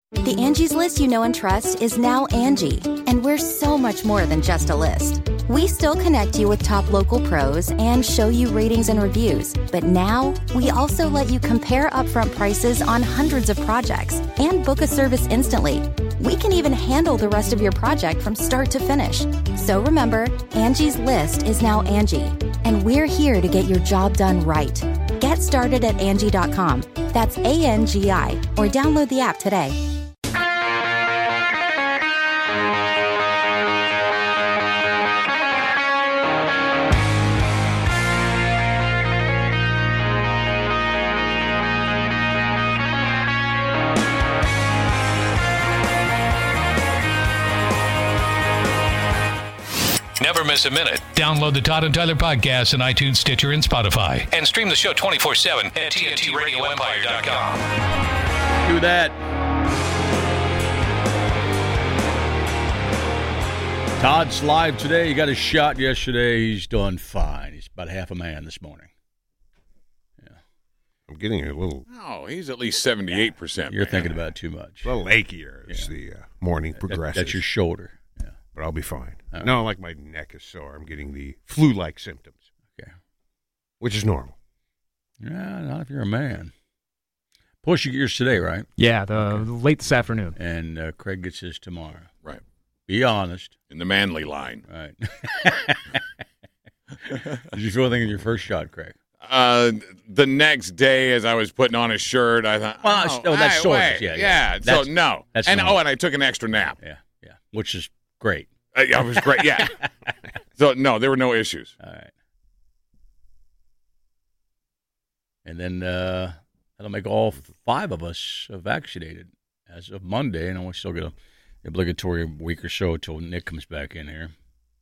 The Angie's List you know and trust is now Angie, and we're so much more than just a list. We still connect you with top local pros and show you ratings and reviews, but now we also let you compare upfront prices on hundreds of projects and book a service instantly. We can even handle the rest of your project from start to finish. So remember, Angie's List is now Angie, and we're here to get your job done right. Get started at Angie.com. That's ANGI, or download the app today. Never miss a minute. Download the Todd and Tyler podcast on iTunes, Stitcher, and Spotify. And stream the show 24/7 at TNTRadioEmpire.com. Do that. Todd's live today. He got his shot yesterday. He's doing fine. He's about half a man this morning. Yeah. I'm getting a little... No, he's at least 78%. You're thinking about it too much. A little achier as the morning progresses. That's your shoulder. Yeah. But I'll be fine. Right. No, like my neck is sore. I'm getting the flu-like symptoms. Okay. Which is normal. Yeah, not if you're a man. Push, you get yours today, right? Yeah, late this afternoon. And Craig gets his tomorrow. Right. Be honest. In the manly line. Right. Did you feel anything in your first shot, Craig? The next day, as I was putting on a shirt, I thought, that's soreness. Yeah. That's, so, no. That's and normal. and I took an extra nap. Yeah. Which is great. It was great, yeah. So, no, there were no issues. All right. And then that'll make all 5 of us vaccinated as of Monday, and we still get an obligatory week or so until Nick comes back in here.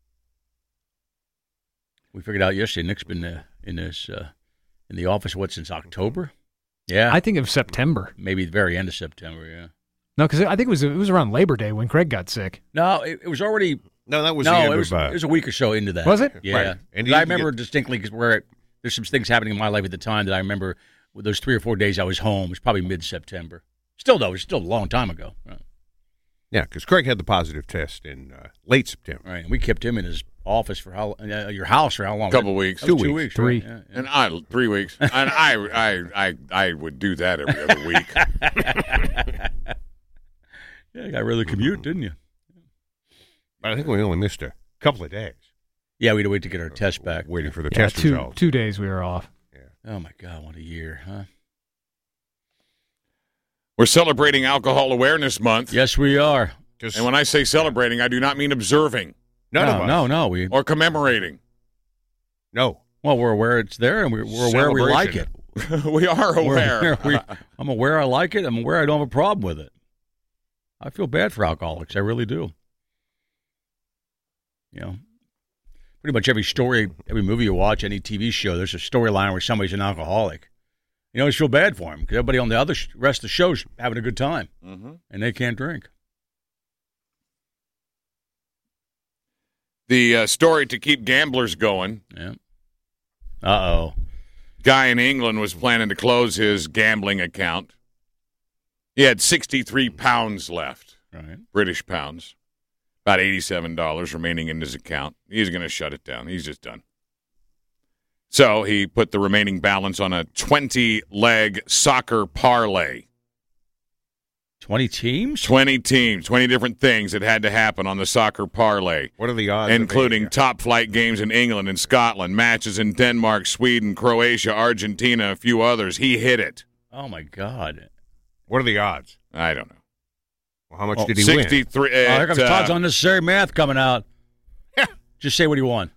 We figured out yesterday Nick's been in the office, since October? Yeah. I think it was September. Maybe the very end of September, yeah. No, because I think it was around Labor Day when Craig got sick. No, it was already... No, that was the end it was a week or so into that. Was it? Yeah. Right. And I remember distinctly because there's some things happening in my life at the time that I remember with those 3 or 4 days I was home. It was probably mid-September. Still, though, it was still a long time ago. Right. Yeah, because Craig had the positive test in late September. Right. And we kept him in his office for your house for how long? A couple weeks. 2 2 weeks. weeks. 3. Right? And 3 weeks. And I would do that every other week. Yeah, you got rid of the commute, didn't you? But I think we only missed a couple of days. Yeah, we had to wait to get our test back. Waiting for the test two, results. 2 days we were off. Yeah. Oh, my God, what a year, huh? We're celebrating Alcohol Awareness Month. Yes, we are. And when I say celebrating, I do not mean observing None of us. No. or commemorating. No. Well, we're aware it's there, and we're aware we like it. We are aware. I'm aware I like it. I'm aware I don't have a problem with it. I feel bad for alcoholics. I really do. You know, pretty much every story, every movie you watch, any TV show, there's a storyline where somebody's an alcoholic. You always feel bad for him because everybody on the rest of the show's having a good time, and they can't drink. The story to keep gamblers going. Yeah. Uh-oh. Guy in England was planning to close his gambling account. He had 63 pounds left, Right. British pounds, about $87 remaining in his account. He's going to shut it down. He's just done. So he put the remaining balance on a 20-leg soccer parlay. 20 teams? 20 teams, 20 different things that had to happen on the soccer parlay. What are the odds? Including top-flight games in England and Scotland, matches in Denmark, Sweden, Croatia, Argentina, a few others. He hit it. Oh, my God. What are the odds? I don't know. Well, how much did he win? 63. Here comes Todd's unnecessary math coming out. Just say what he won.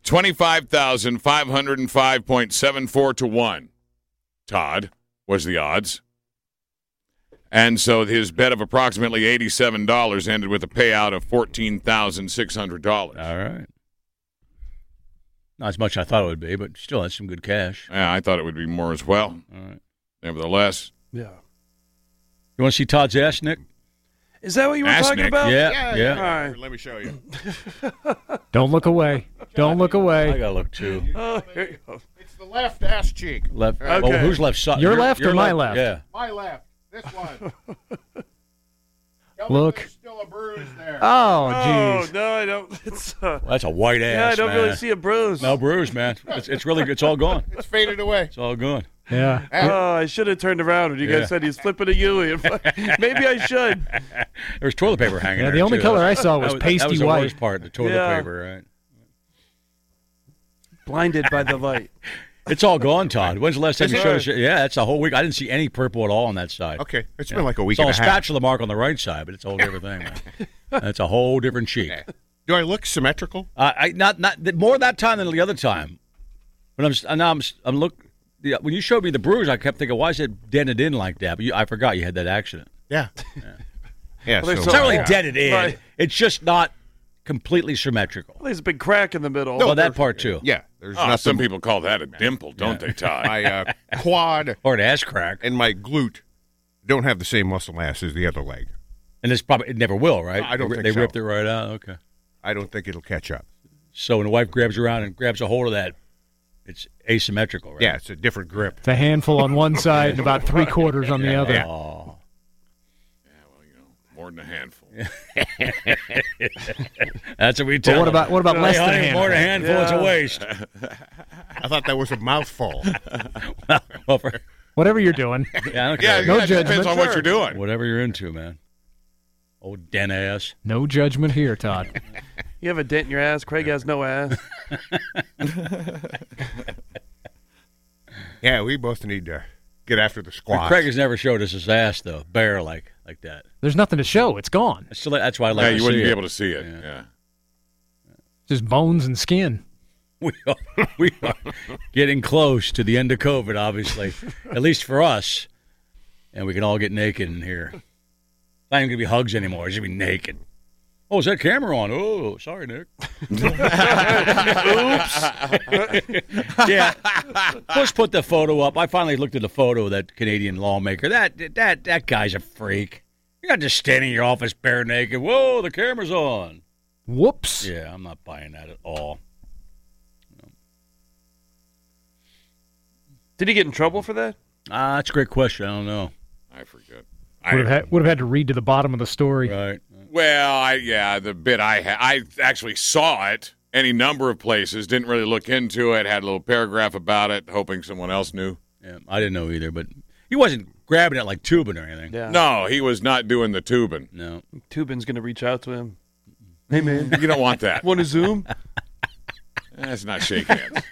25,505.74 to 1. Todd was the odds. And so his bet of approximately $87 ended with a payout of $14,600. All right. Not as much as I thought it would be, but still, that's some good cash. Yeah, I thought it would be more as well. All right. Nevertheless. Yeah. You want to see Todd's ass, Nick? Is that what you were Ask talking Nick. about? Yeah. All right. Let me show you. Don't look away. Don't look I away. got to look, too. Oh, here you go. It's the left ass cheek. Left. Okay. Well, who's left side? Your left or my left? Yeah. My left. This one. Look. Still a bruise there. Oh, Oh jeez. no, I don't. It's Well, that's a white ass. yeah, I don't man. really see a bruise. No bruise, man. It's really it's all gone. It's faded away. It's all gone. Yeah. Oh, I should have turned around when you Yeah. guys said he's flipping a Yui. Maybe I should. There was toilet paper hanging Yeah, there. the only too. color I saw was that pasty was the white. worst part, the toilet Yeah. paper, right? Blinded by the light. It's all gone, Todd. When's the last time Is you it? showed us? Yeah, that's a whole week. I didn't see any purple at all on that side. Okay, it's been like a week It's all and a half. spatula mark on the right side, but it's a whole different thing, man. That's a whole different cheek. Do I look symmetrical? I not more that time than the other time. But I'm look. When you showed me the bruise, I kept thinking, why is it dented in like that? But I forgot you had that accident. Yeah. Well, so It's not really Yeah. dented in. Right. It's just not completely symmetrical. There's a big crack in the middle. Well, that part too. yeah, there's Oh, nothing. some people call that a dimple, don't they, Todd? My quad Or an ass crack. and my glute don't have the same muscle mass as the other leg. And it never will, right? I don't think they so. ripped it right out. Okay. I don't think it'll catch up. So when the wife grabs around and grabs a hold of that, it's asymmetrical, right? Yeah, it's a different grip. It's a handful on one side and about 3/4 on the other. Yeah. Oh. More than a handful. That's what we tell But what about them. less Hey, than a honey, more than a handful, it's a Yeah. waste. I thought that was a mouthful. Well, Whatever you're doing. yeah, I don't Yeah, care. No it depends judgment. on what you're doing. Whatever you're into, man. Old den ass. No judgment here, Todd. You have a dent in your ass. Craig has no ass. Yeah, we both need to get after the squats. Craig has never showed us his ass, though. Bare like that. There's nothing to show. It's gone. That's why I like Yeah, to you see wouldn't it. be able to see it. Yeah. Yeah. Just bones and skin. We are getting close to the end of COVID, obviously, at least for us. And we can all get naked in here. It's not even going to be hugs anymore. It's going to be naked. Oh, is that camera on? Oh, sorry, Nick. Yeah. Let's put the photo up. I finally looked at the photo of that Canadian lawmaker. That guy's a freak. You're not just standing in your office bare naked. Whoa, the camera's on. Whoops. Yeah, I'm not buying that at all. Did he get in trouble for that? That's a great question. I don't know. I forget. Would have had to read to the bottom of the story. Right. Well, the bit I actually saw it any number of places, didn't really look into it, had a little paragraph about it, hoping someone else knew. Yeah, I didn't know either, but he wasn't grabbing it like tubing or anything. Yeah. No, he was not doing the tubing. No. Tubin's going to reach out to him. Hey, man. You don't want that. Want to Zoom? That's not shake hands.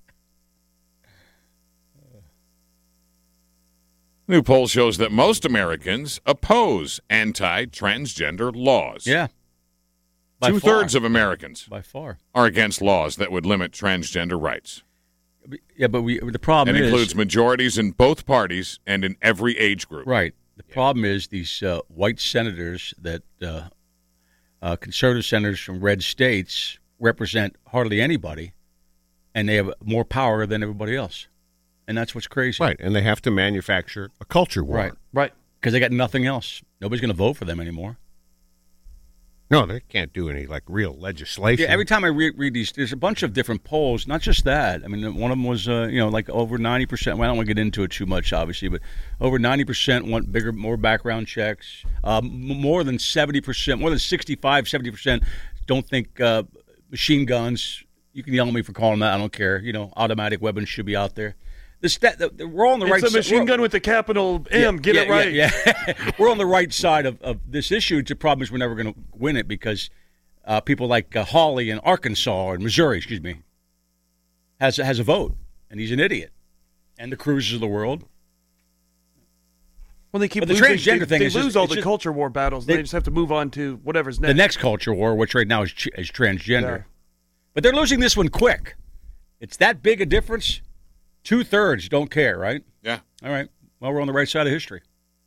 New poll shows that most Americans oppose anti-transgender laws. Yeah. By Two-thirds far. of Americans By far. are against laws that would limit transgender rights. Yeah, but the problem It is... includes majorities in both parties and in every age group. Right. The problem is these white senators that conservative senators from red states represent hardly anybody, and they have more power than everybody else. And that's what's crazy. Right, and they have to manufacture a culture war. Right. Right. Because they got nothing else. Nobody's going to vote for them anymore. No, they can't do any real legislation. Yeah, every time I read these, there's a bunch of different polls. Not just that. I mean, one of them was, like over 90%. Well, I don't want to get into it too much, obviously, but over 90% want more background checks. More than 70%, more than 65, 70% don't think machine guns. You can yell at me for calling that. I don't care. Automatic weapons should be out there. We're on the right side. It's a machine gun with the capital M. Get it right. Yeah. We're on the right side of this issue. The problem is we're never going to win it because people like Hawley in Arkansas or Missouri, has a vote, and he's an idiot. And the Cruzes of the world. Well, they keep But the losing. transgender thing they is lose just- all it's the just- culture war battles. They just have to move on to whatever's next. The next culture war, which right now is transgender. Yeah. But they're losing this one quick. It's that big a difference. 2/3 don't care, right? Yeah. All right. Well, we're on the right side of history.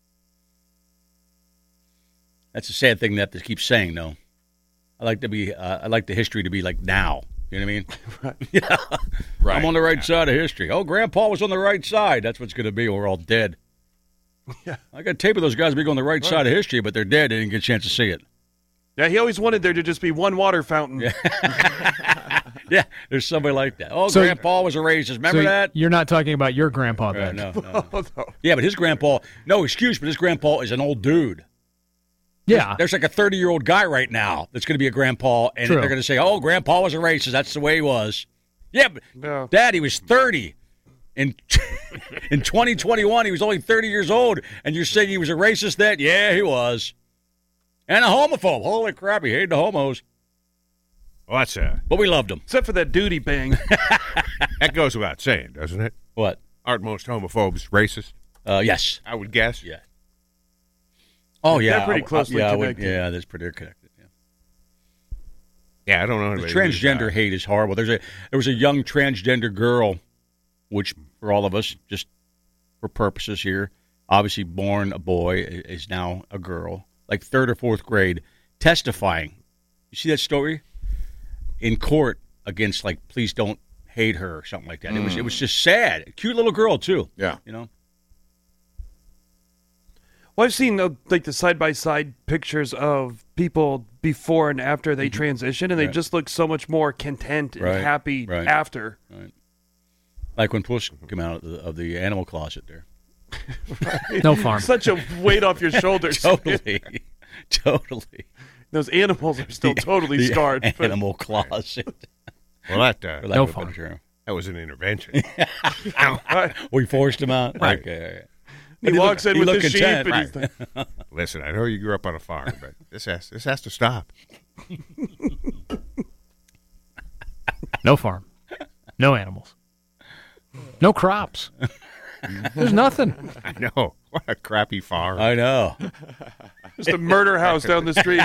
That's a sad thing to have to keep saying, though. I like the history to be like now. You know what I mean? Right. Yeah. Right. I'm on the right side of history. Oh, Grandpa was on the right side. That's what's going to be when we're all dead. Yeah. I got tape of those guys being on the right side of history, but they're dead. They didn't get a chance to see it. Yeah, he always wanted there to just be one water fountain. Yeah, there's somebody like that. Oh, So- Grandpa was a racist. Remember So that? you're not talking about your grandpa then? No. Oh, no. Yeah, but his grandpa, no excuse, but his grandpa is an old dude. Yeah. There's like a 30-year-old guy right now that's going to be a grandpa, and True. they're going to say, "Oh, grandpa was a racist. That's the way he was." Yeah, but No. Dad, he was 30. In 2021, he was only 30 years old, and you're saying he was a racist then? Yeah, he was. And a homophobe. Holy crap, he hated the homos. Well, that's But we loved him. Except for that duty bang. that goes without saying, doesn't it? What? Aren't most homophobes racist? Yes. I would guess. Yeah. Oh, yeah. They're pretty closely connected. Yeah, that's pretty connected. Yeah. Yeah, I don't know. The anybody who's, transgender hate is horrible. There was a young transgender girl, which for all of us, just for purposes here, obviously born a boy, is now a girl, like 3rd or 4th grade, testifying. You see that story? In court against, like, please don't hate her or something like that. It was just sad. A cute little girl, too. Yeah. You know? Well, I've seen like the side-by-side pictures of people before and after they transition, and they Right. just look so much more content and Right, happy right. after. Like when Puss came out of the animal closet there. No farm. Such a weight off your shoulders. Totally. Totally. Those animals are still totally The scarred. but- animal closet. Well, that For lack No of a fun. better term. that was an intervention. We forced him out? Right. Okay. He walks in he with looked the sheep, content. and he's like, Listen, I know you grew up on a farm, but this has to stop. No farm. No animals. No crops. There's nothing. I know. What a crappy farm. I know. just a murder house down the street.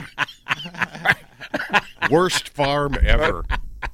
Worst farm ever.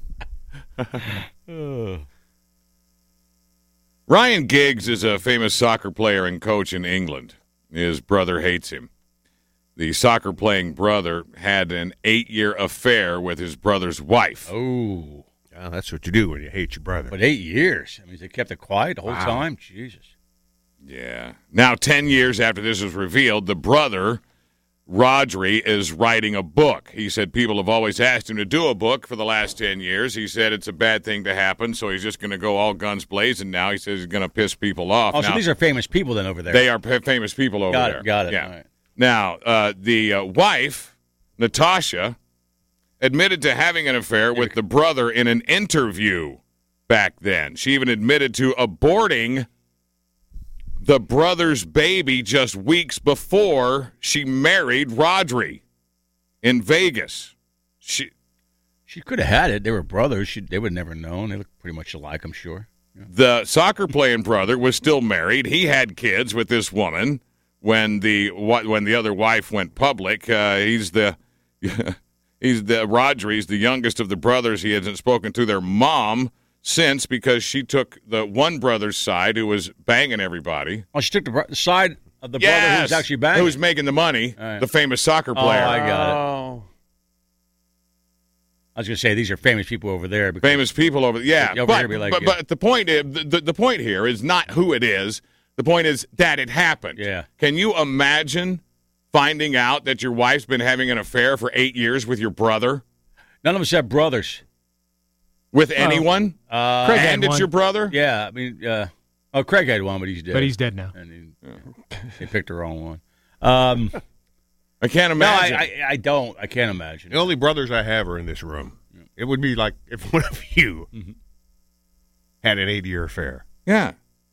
Ryan Giggs is a famous soccer player and coach in England. His brother hates him. The soccer-playing brother had an 8-year affair with his brother's wife. Oh. Well, that's what you do when you hate your brother. But 8 years. I mean, they kept it quiet the whole Wow. time? Jesus. Yeah. Now, 10 years after this was revealed, the brother, Rodri, is writing a book. He said people have always asked him to do a book for the last 10 years. He said it's a bad thing to happen, so he's just going to go all guns blazing now. He says he's going to piss people off. Oh, now, so these are famous people then over there. they are famous people over there. Got it. Yeah. All right. Now, the wife, Natasha, admitted to having an affair with the brother in an interview back then. She even admitted to aborting the brother's baby just weeks before she married Rodri in Vegas. She could have had it. They were brothers. They would have never known. They look pretty much alike, I'm sure. The soccer-playing brother was still married. He had kids with this woman when the other wife went public. He's the Rodri's the youngest of the brothers. He hasn't spoken to their mom since because she took the one brother's side who was banging everybody. Oh, she took the side of the brother who was actually banging. Who was making the money, All right. the famous soccer player. I got it. Oh. I was going to say, these are famous people over there. Because Famous people over yeah. Over here be like, but the point is, the point here is not who it is. The point is that it happened. Yeah. Can you imagine finding out that your wife's been having an affair for 8 years with your brother? None of us have brothers. With anyone? Craig had And it's one. your brother? Yeah, I mean, Craig had one, but he's dead. But he's dead now. And they picked the wrong one. I can't No, imagine. I don't. I can't imagine. The only brothers I have are in this room. It would be like if one of you had an 8-year affair. Yeah.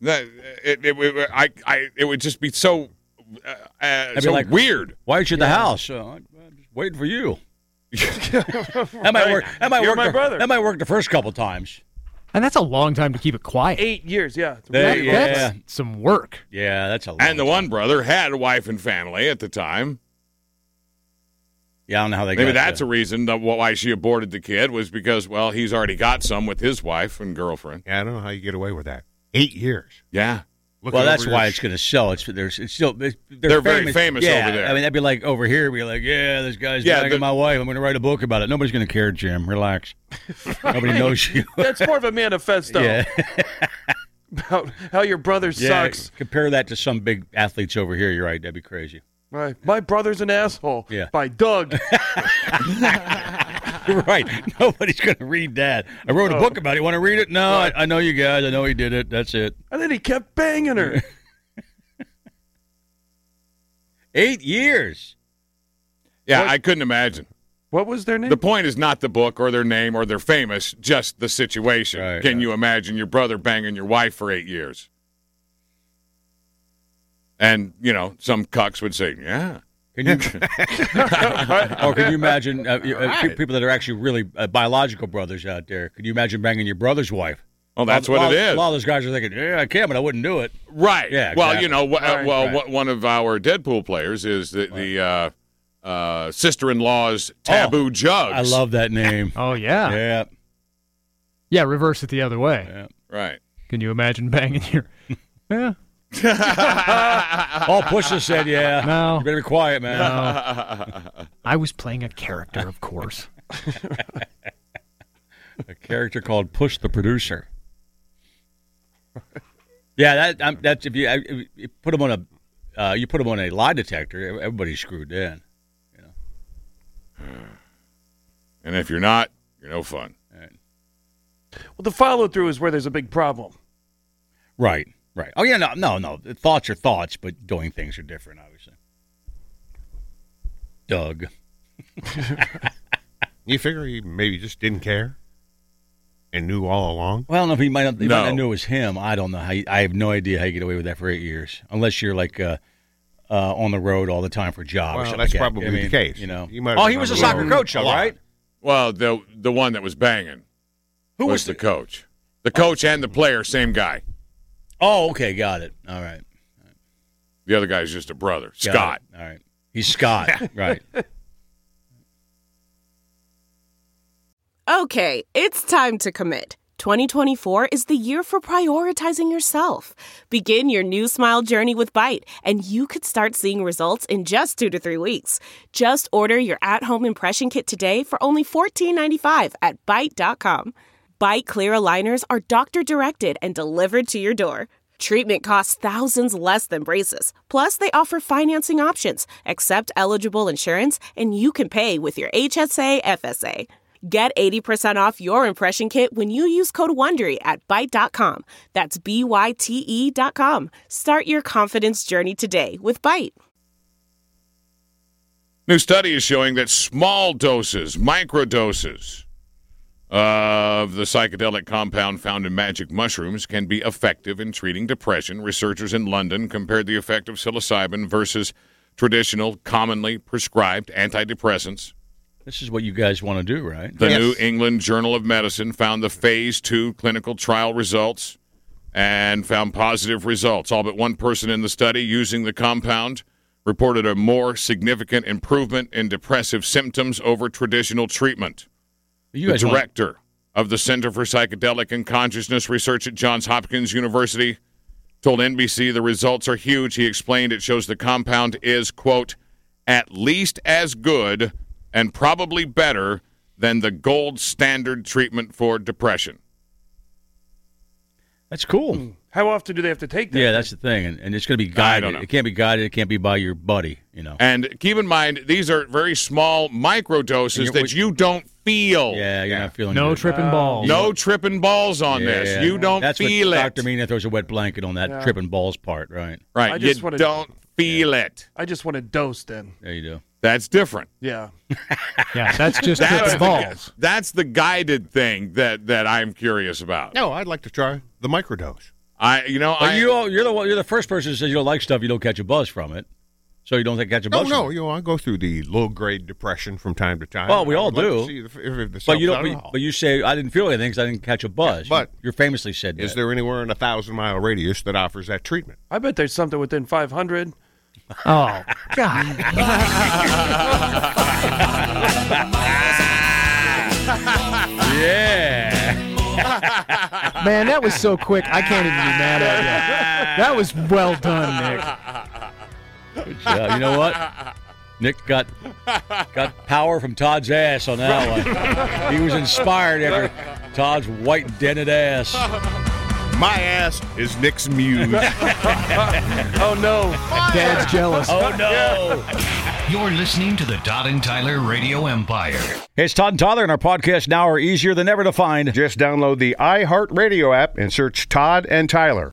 It would just be so be so like, weird. Why aren't you at the house? I'm just waiting for you. That might work. You're my brother. That might work the first couple times. And that's a long time to keep it quiet. 8 years, yeah. It's There- really yeah. That's some work. Yeah, that's a long And the time. one brother had a wife and family at the time. Yeah, I don't know how they Maybe got that's that. a reason that why she aborted the kid was because, well, he's already got some with his wife and girlfriend. Yeah, I don't know how you get away with that. 8 years. Yeah. Looking Well, that's over why your it's going to sell. It's still they're very famous yeah, over there. I mean, that'd be like over here. Be like, yeah, this guy's banging my wife. I'm going to write a book about it. Nobody's going to care, Jim. Relax. Nobody knows you. That's more of a manifesto Yeah. about how your brother sucks. Compare that to some big athletes over here. You're right. That'd be crazy. Right. My brother's an asshole. Yeah. By Doug. You're right. Nobody's going to read that. I wrote a book about it. Want to read it? No, I know you guys. I know he did it. That's it. And then he kept banging her. 8 years. Yeah, What? I couldn't imagine. What was their name? The point is not the book or their name or they're famous, just the situation. Right, Can right. you imagine your brother banging your wife for 8 years? And, some cucks would say, yeah. Can you, or can you imagine people that are actually really biological brothers out there? Could you imagine banging your brother's wife? Well, that's what it is. A lot of those guys are thinking, yeah, I can, but I wouldn't do it. Right. Yeah, Well, exactly. one of our Deadpool players is the sister-in-law's Taboo Jugs. I love that name. Oh, yeah. Yeah. Yeah, reverse it the other way. Yeah. Right. Can you imagine banging your... Yeah. All Pusha said, yeah. No. You better be quiet, man. No. I was playing a character, of course. A character called Push the Producer. Yeah, that's if you put him on a lie detector, everybody's screwed then. And if you're not, you're no fun. Well, the follow-through is where there's a big problem. Right. Oh yeah, no. Thoughts are thoughts, but doing things are different, obviously. Doug. You figure he maybe just didn't care and knew all along? Well, I don't know if he might not No. knew it was him. I don't know. I have no idea how you get away with that for 8 years, unless you're like on the road all the time for a job. or Well, something that's like that. probably I mean, the case. You know. You might Oh, he was a remember soccer him coach, a though, lot. right? Well, the one that was banging Who was the coach. The coach and the player, same guy. Oh, okay, got it. All right. The other guy's just a brother, Got Scott. it. All right. He's Scott. Right. Okay, it's time to commit. 2024 is the year for prioritizing yourself. Begin your new smile journey with Byte, and you could start seeing results in just 2 to 3 weeks. Just order your at-home impression kit today for only $14.95 at Byte.com. Byte Clear aligners are doctor-directed and delivered to your door. Treatment costs thousands less than braces. Plus, they offer financing options, accept eligible insurance, and you can pay with your HSA FSA. Get 80% off your impression kit when you use code WONDERY at Byte.com. That's BYTE.com. Start your confidence journey today with Byte. New study is showing that small doses, microdoses, of the psychedelic compound found in magic mushrooms can be effective in treating depression. Researchers in London compared the effect of psilocybin versus traditional, commonly prescribed antidepressants. This is what you guys want to do, right? The New England Journal of Medicine found the Phase 2 clinical trial results and found positive results. All but one person in the study using the compound reported a more significant improvement in depressive symptoms over traditional treatment. You The guys want- director of the Center for Psychedelic and Consciousness Research at Johns Hopkins University told NBC the results are huge. He explained it shows the compound is, quote, at least as good and probably better than the gold standard treatment for depression. That's cool. How often do they have to take that? Yeah, that's the thing, and it's going to be I guided. don't know. It can't be guided. It can't be by your buddy. You know. And keep in mind, these are very small micro doses that you don't feel. Yeah, you're not feeling No good. tripping balls. No tripping balls on this. Yeah. You don't That's feel what it. Dr. Mina throws a wet blanket on that tripping balls part, right? Right. I You just wanna- don't feel it. I just want to dose then. There you do. That's different. Yeah. Yeah, that's just That's tripping the, balls. that's the guided thing that I'm curious about. No, I'd like to try the microdose. You're the first person who says you don't like stuff, you don't catch a buzz from it. So you don't catch a buzz from it. I go through the low-grade depression from time to time. Well, we I all would like to do. see if the But you self- don't. But you say I didn't feel anything because I didn't catch a buzz. but you famously said that. Is there anywhere in a 1,000-mile radius that offers that treatment? I bet there's something within 500. Oh, God. Yeah. Man, that was so quick, I can't even be mad at you. That was well done, Nick. Good job. You know what? Nick got power from Todd's ass on that one. He was inspired after Todd's white dented ass. My ass is Nick's muse. Oh, no. Dad's jealous. Oh no! You're listening to the Todd and Tyler Radio Empire. Hey, it's Todd and Tyler, and our podcasts now are easier than ever to find. Just download the iHeartRadio app and search Todd and Tyler.